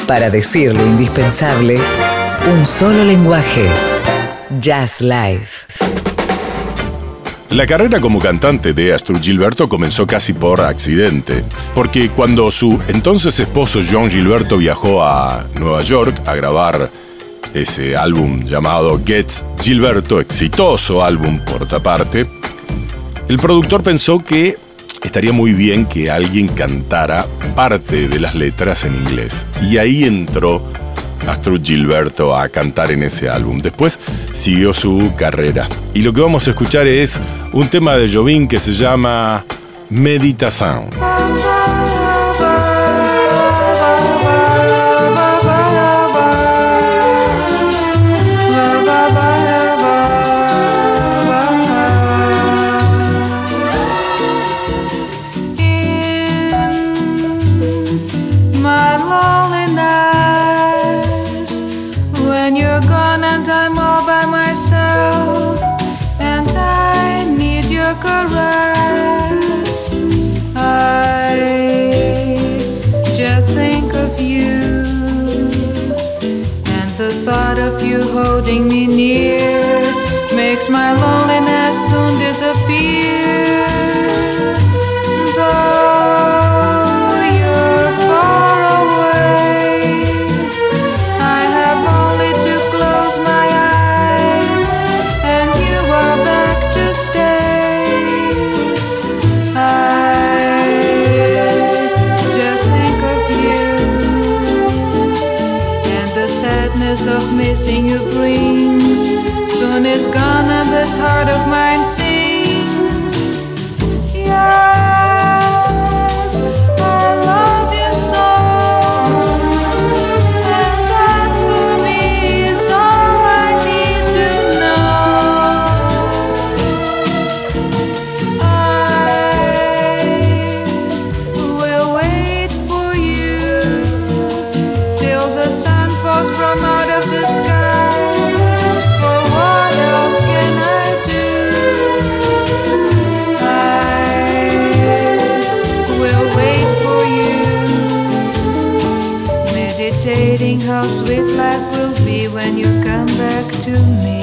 Para decir lo indispensable, un solo lenguaje. Jazz Live. La carrera como cantante de Astrud Gilberto comenzó casi por accidente, porque cuando su entonces esposo John Gilberto viajó a Nueva York a grabar ese álbum llamado Get Gilberto, exitoso álbum por otra parte, el productor pensó que estaría muy bien que alguien cantara parte de las letras en inglés. Y ahí entró Astrud Gilberto a cantar en ese álbum. Después siguió su carrera. Y lo que vamos a escuchar es un tema de Jobim que se llama Méditation. Holding me near makes my loneliness soon disappear. Though you're far away, I have only to close my eyes and you are back to stay. I just think of you and the sadness of missing you brings soon is gone and this heart of mine sings. Yes, I love you so, and that for me is all I need to know. I will wait for you till the sun falls from out of the sky. For what else can I do? I will wait for you, meditating how sweet life will be when you come back to me.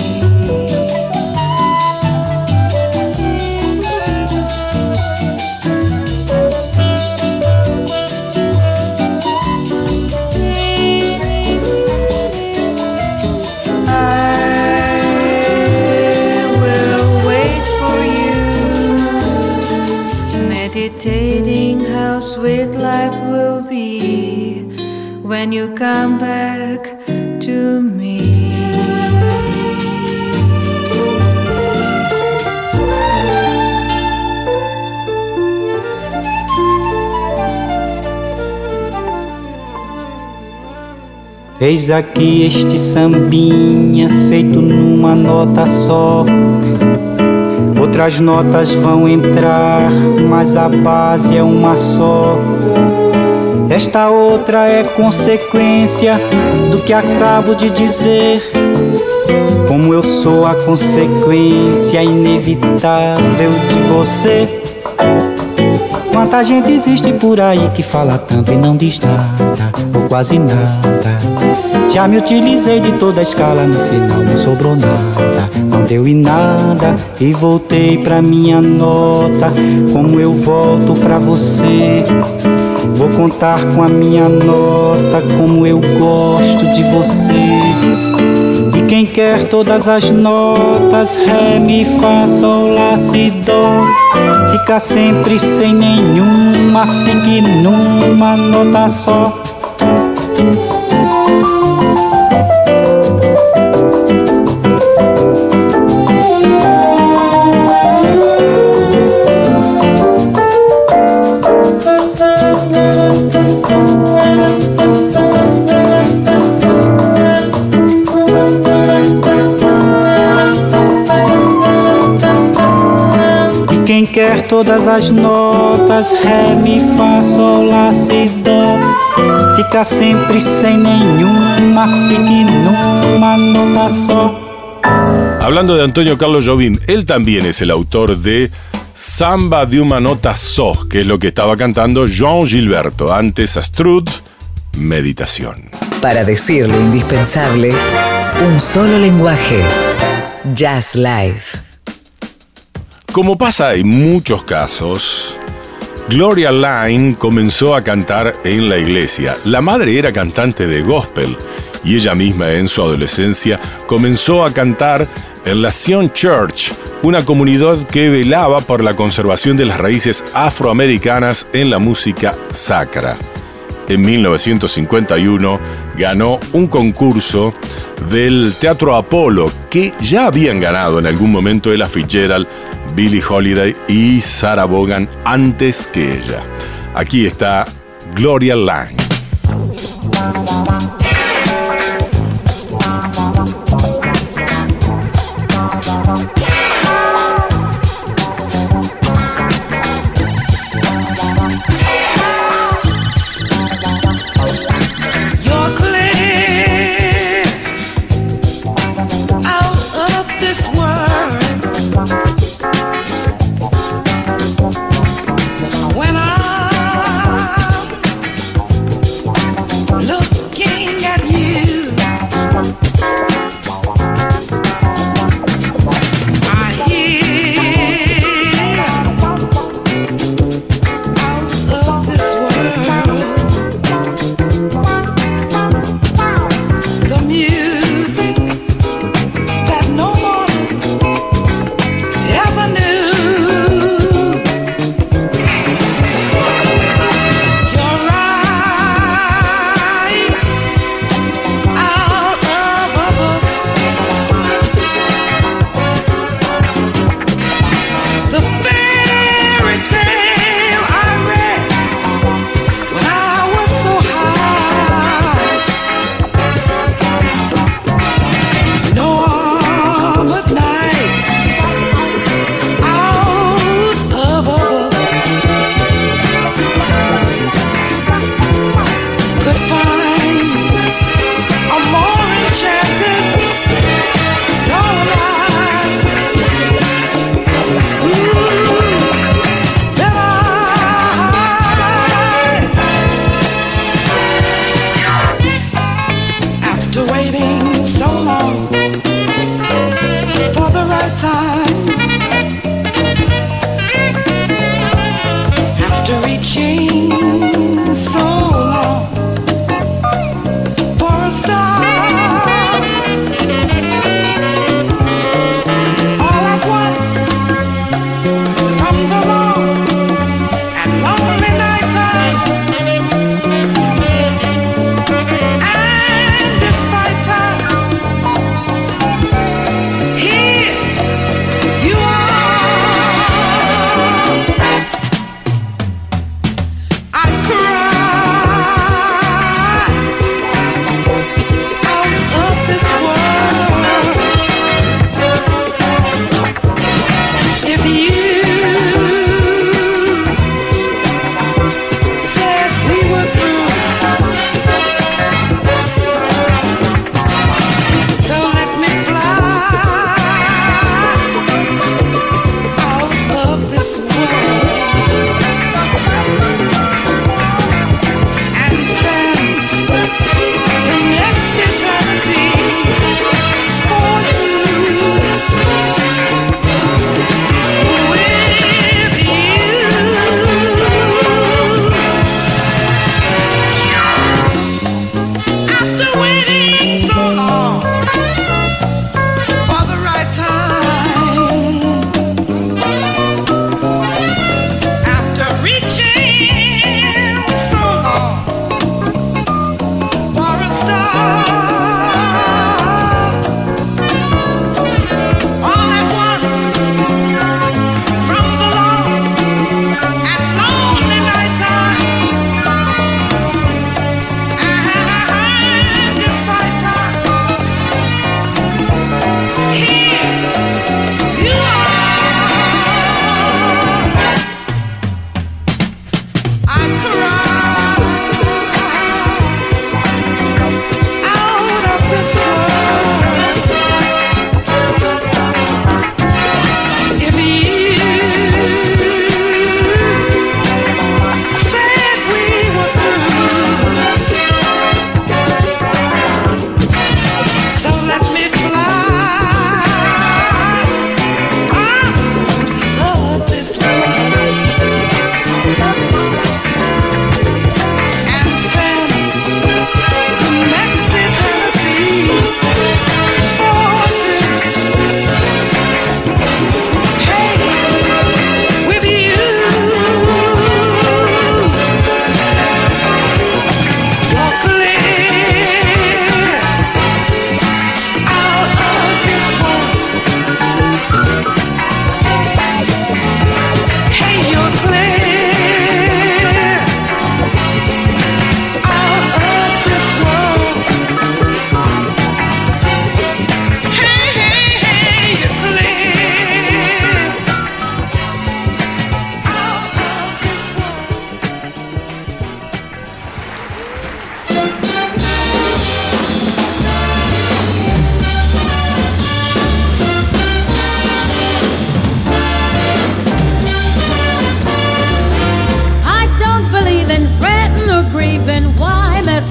Meditating how sweet life will be when you come back to me. Eis aqui este sambinha feito numa nota só. Outras notas vão entrar, mas a base é uma só. Esta outra é consequência do que acabo de dizer. Como eu sou a consequência inevitável de você. Quanta gente existe por aí que fala tanto e não diz nada, ou quase nada. Já me utilizei de toda a escala, no final não sobrou nada. Não deu em nada e voltei pra minha nota. Como eu volto pra você, vou contar com a minha nota. Como eu gosto de você. E quem quer todas as notas, ré, mi, fá, sol, lá, si, dó, fica sempre sem nenhuma, fique numa nota só. Quem quer todas as notas, ré, mi, fá, sol, lá, si, dó, fica sempre sem nenhuma, fique numa nota só. Hablando de Antonio Carlos Jobim, él también es el autor de Samba de una nota so, que es lo que estaba cantando John Gilberto, antes Astrud, Meditación. Para decir lo indispensable, un solo lenguaje. Jazz Live. Como pasa en muchos casos, Gloria Lynne comenzó a cantar en la iglesia. La madre era cantante de gospel y ella misma en su adolescencia comenzó a cantar en la Zion Church, una comunidad que velaba por la conservación de las raíces afroamericanas en la música sacra. En 1951 ganó un concurso del Teatro Apolo que ya habían ganado en algún momento Ella Fitzgerald, Billie Holiday y Sarah Vaughan antes que ella. Aquí está Gloria Lynne. Looking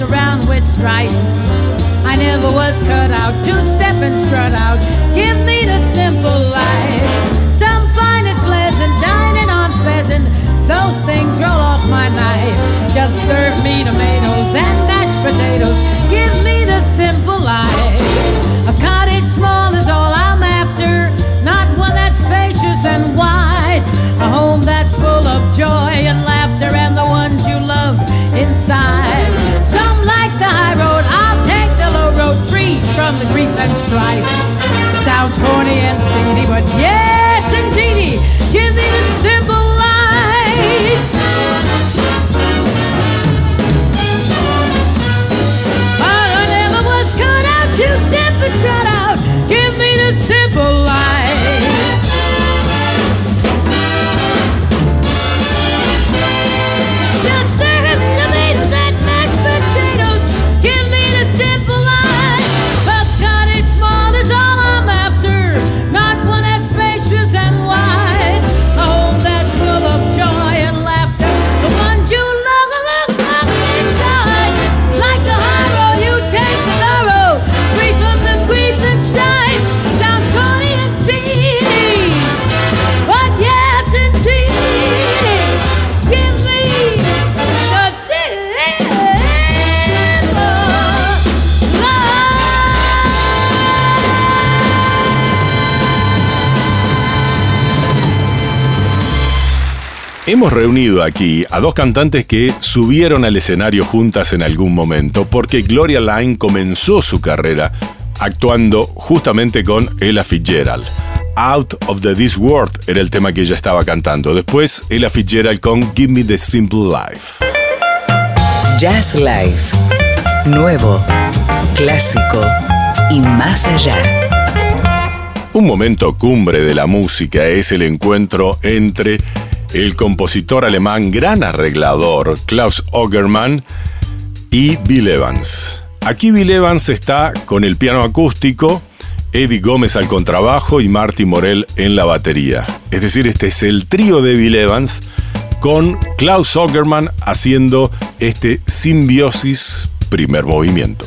around with strife. I never was cut out to step and strut out. Give me the simple life. Some find it pleasant, dining on pheasant. Those things roll off my knife. Just serve me tomatoes and mashed potatoes. Give me the simple life. A cottage small is all I'm after, not one that's spacious and wide. A home that's full of joy and laughter and the ones you love inside. Some like the high road, I'll take the low road, free from the grief and strife. Sounds corny and seedy, but yes indeedy, give me the simple life. I never was cut out to step and trot out. Give me the simple life. Just serve me tomatoes and mashed potatoes. Give me the simple life. A cottage small is all I'm after, not one that's spacious and wide. A home that's full of joy and laughter, the ones you love inside. Like the high road, you take the low road, free from the grief and strife. Sounds corny and seedy, but yes indeed, give me the simple life. Hemos reunido aquí a dos cantantes que subieron al escenario juntas en algún momento, porque Gloria Lynne comenzó su carrera actuando justamente con Ella Fitzgerald. Out of This World era el tema que ella estaba cantando. Después Ella Fitzgerald con Give Me the Simple Life. Jazz Life. Nuevo, clásico y más allá. Un momento cumbre de la música es el encuentro entre el compositor alemán, gran arreglador, Klaus Ogerman, y Bill Evans. Aquí Bill Evans está con el piano acústico, Eddie Gómez al contrabajo y Marty Morell en la batería. Es decir, este es el trío de Bill Evans con Klaus Ogerman haciendo este simbiosis primer movimiento.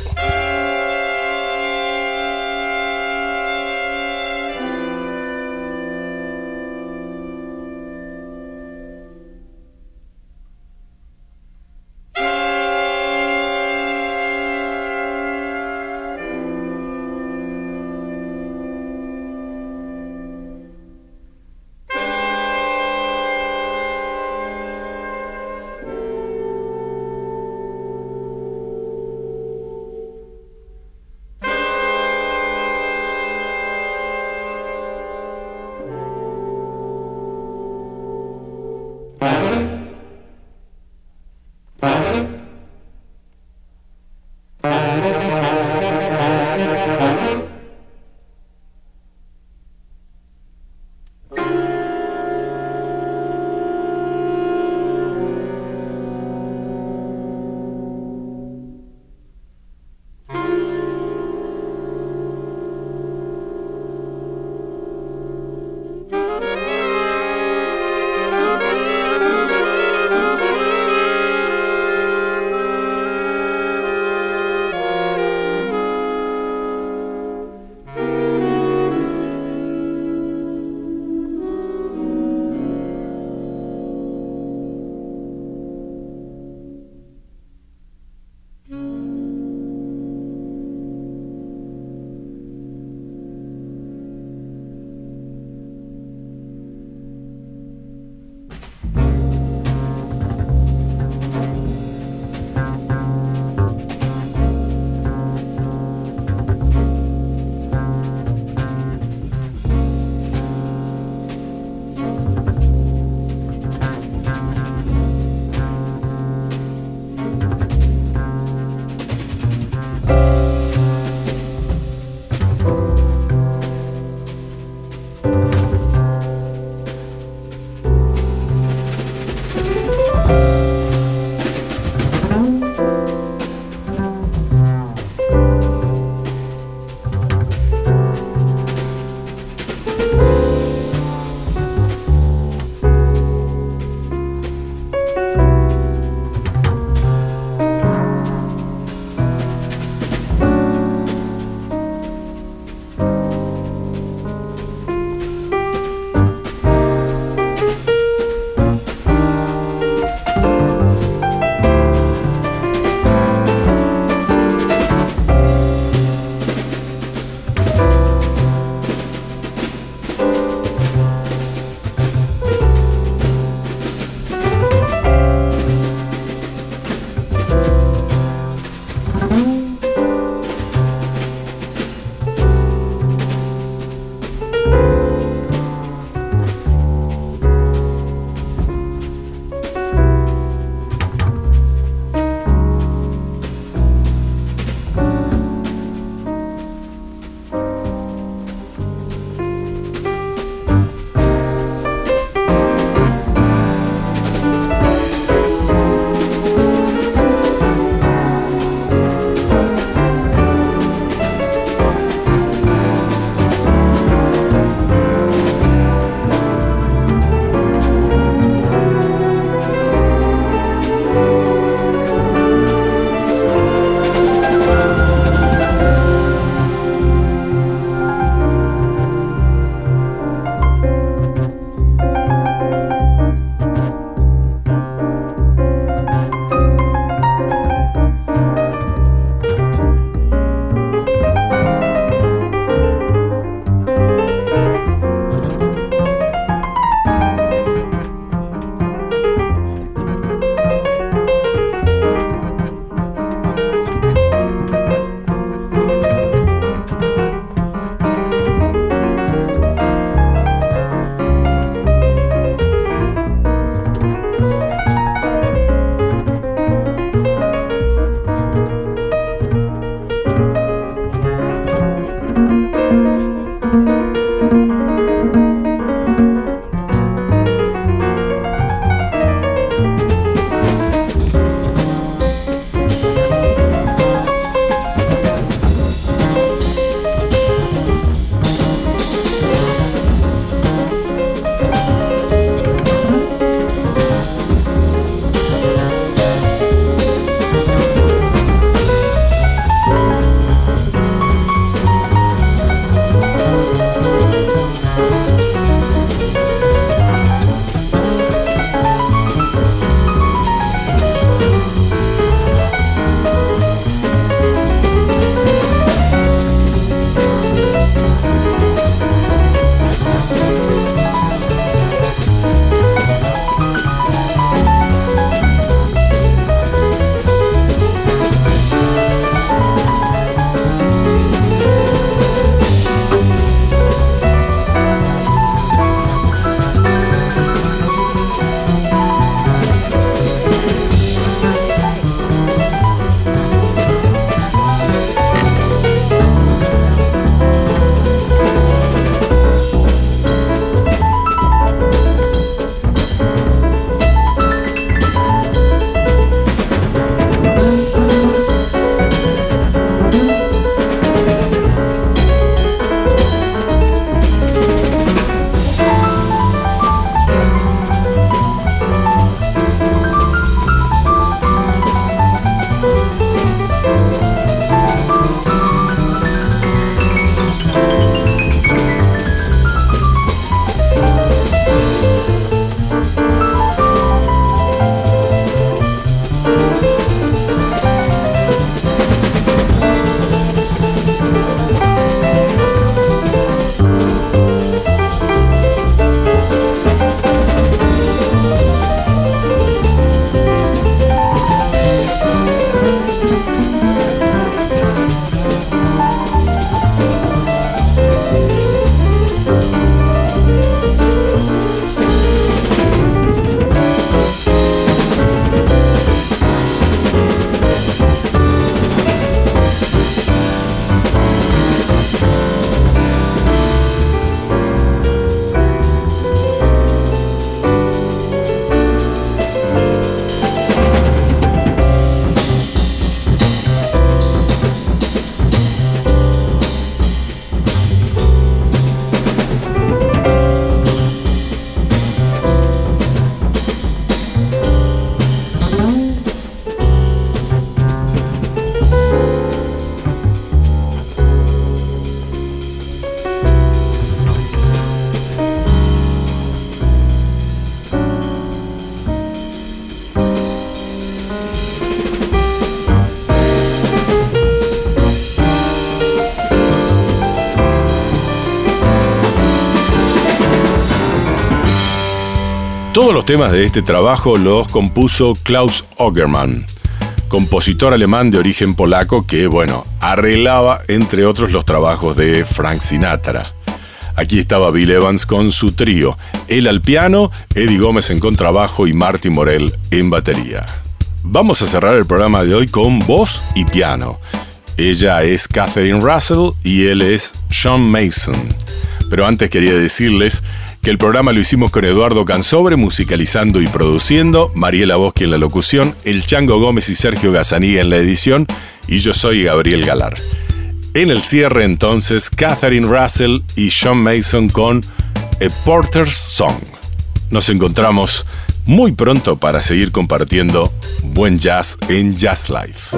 Todos los temas de este trabajo los compuso Klaus Ogerman, compositor alemán de origen polaco que, arreglaba, entre otros, los trabajos de Frank Sinatra. Aquí estaba Bill Evans con su trío, él al piano, Eddie Gómez en contrabajo y Marty Morell en batería. Vamos a cerrar el programa de hoy con voz y piano. Ella es Catherine Russell y él es Sean Mason. Pero antes quería decirles que el programa lo hicimos con Eduardo Cansobre musicalizando y produciendo, Mariela Boschi en la locución, el Chango Gómez y Sergio Gazzaniga en la edición y yo soy Gabriel Galar. En el cierre entonces, Catherine Russell y Sean Mason con A Porter's Song. Nos encontramos muy pronto para seguir compartiendo buen jazz en Jazz Life.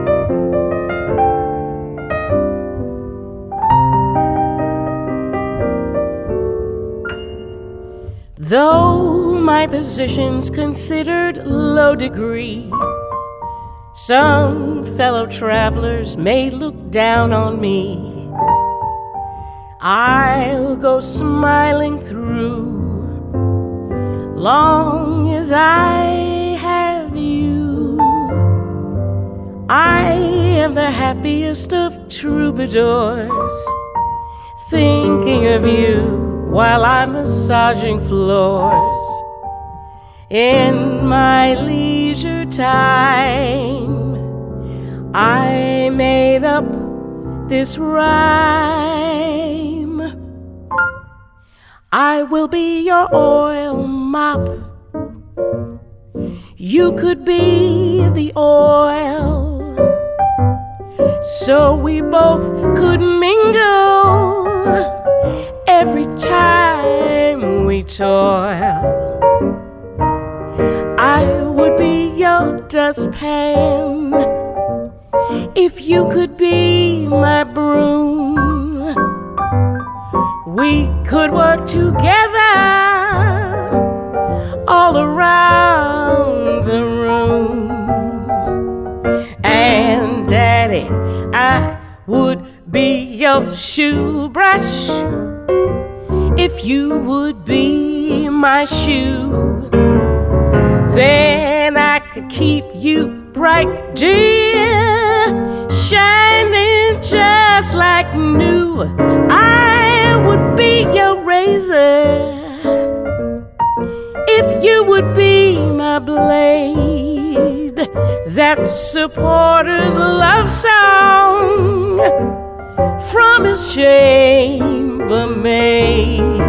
Though my position's considered low degree, some fellow travelers may look down on me. I'll go smiling through, long as I have you. I am the happiest of troubadours, thinking of you while I'm massaging floors. In my leisure time, I made up this rhyme. I will be your oil mop. You could be the oil, so we both could mingle every time we toil. I would be your dustpan if you could be my broom. We could work together all around the room. And Daddy, I would be your shoe brush if you would be my shoe. Then I could keep you bright, dear, shining just like new. I would be your razor if you would be my blade. That's a Porter's love song from his chambermaid.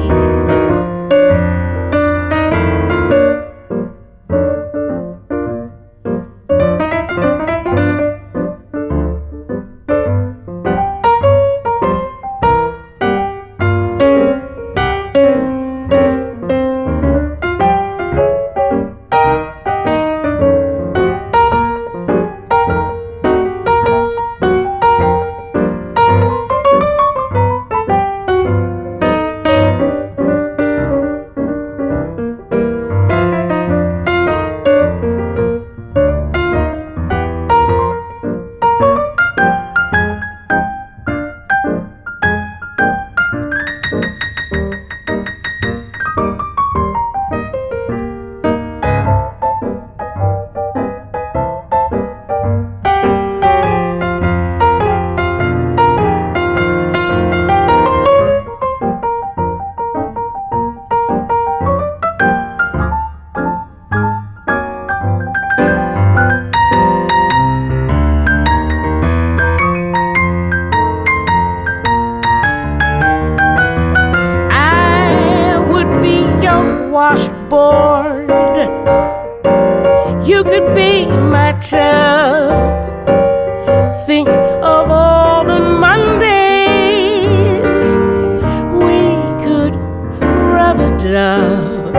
You could be my tub. Think of all the Mondays we could rub a dub.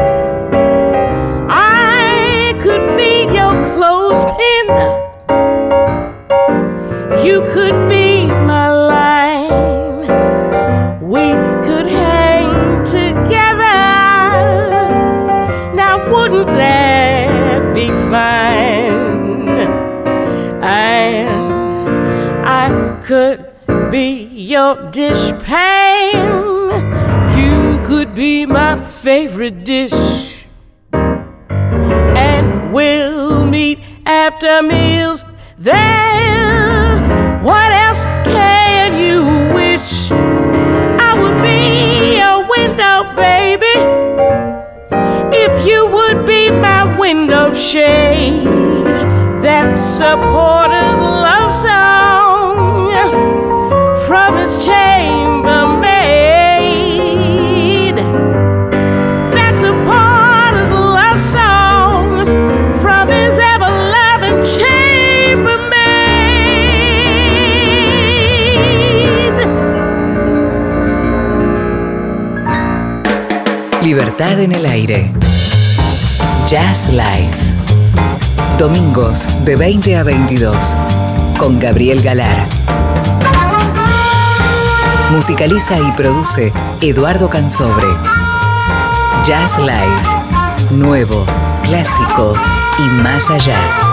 I could be your clothespin. You could be my line. We could hang together. Now wouldn't that be fine? And I could be your dishpan. You could be my favorite dish. we'll meet after meals there. What else can you wish? I would be your window, baby, if you would be my window shade. That's a porter's love song from his chambermaid. That's a porter's love song from his ever-loving chambermaid. Libertad en el aire. Jazz Live. Domingos de 20 a 22 con Gabriel Galar. Musicaliza y produce Eduardo Cansobre. Jazz Live. Nuevo, clásico y más allá.